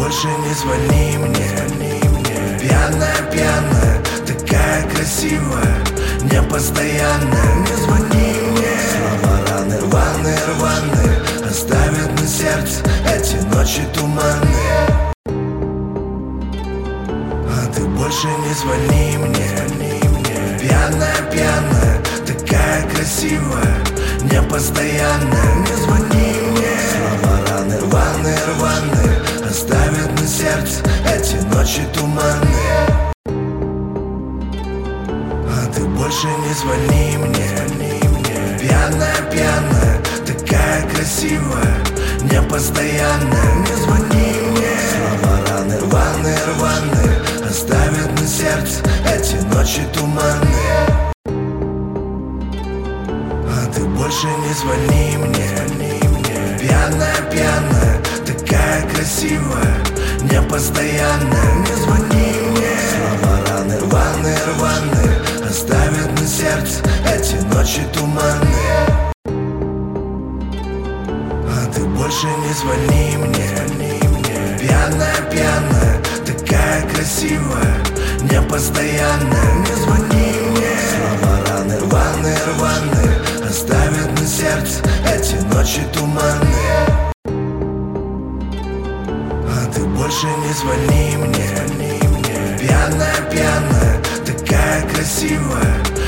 больше не звони мне. Пьяная, пьяная, такая красивая, непостоянная. Не звони мне. Слова раны, рваные, рваные, оставят на сердце эти ночи туманные. А ты больше не звони мне. Пьяная, пьяная, такая красивая, непостоянная. Не звони мне. Слова раны, рваные, рваные, оставят на сердце эти ночи туманные. А ты больше не звони мне. Пьяная, пьяная, такая красивая, непостоянная. Не звони мне. Слова раны, рваные, рваные, оставят на сердце эти ночи туманные. А ты больше не звони мне. Пьяная, пьяная, такая красивая, непостоянная. Не звони мне. Слова раны, рваные, рваные, оставят на сердце эти ночи туманные. А ты больше не звони мне. Пьяная, пьяная, такая красивая, непостоянная. Не звони мне. Слова раны, рваные, рваные, оставят на сердце эти ночи туманные. А ты больше не звони мне. Пьяная, пьяная, такая красивая,